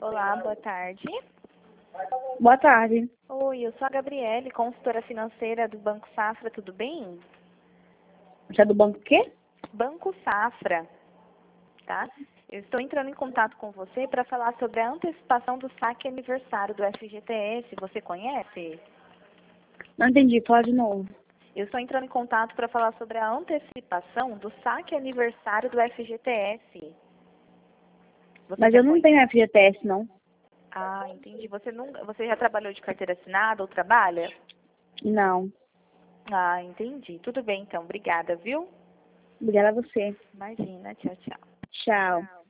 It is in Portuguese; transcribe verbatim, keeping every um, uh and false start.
Olá, boa tarde. Boa tarde. Oi, eu sou a Gabriele, consultora financeira do Banco Safra, tudo bem? Você é do banco quê? Banco Safra, tá? Eu estou entrando em contato com você para falar sobre a antecipação do saque aniversário do F G T S. Você conhece? Não entendi, fala de novo. Eu estou entrando em contato para falar sobre a antecipação do saque aniversário do F G T S. Você Mas já eu não conhe- tenho F G T S, não. Ah, entendi. Você, não... Você já trabalhou de carteira assinada ou trabalha? Não. Ah, entendi. Tudo bem, então. Obrigada, viu? Obrigada a você. Imagina. Tchau, tchau. Tchau.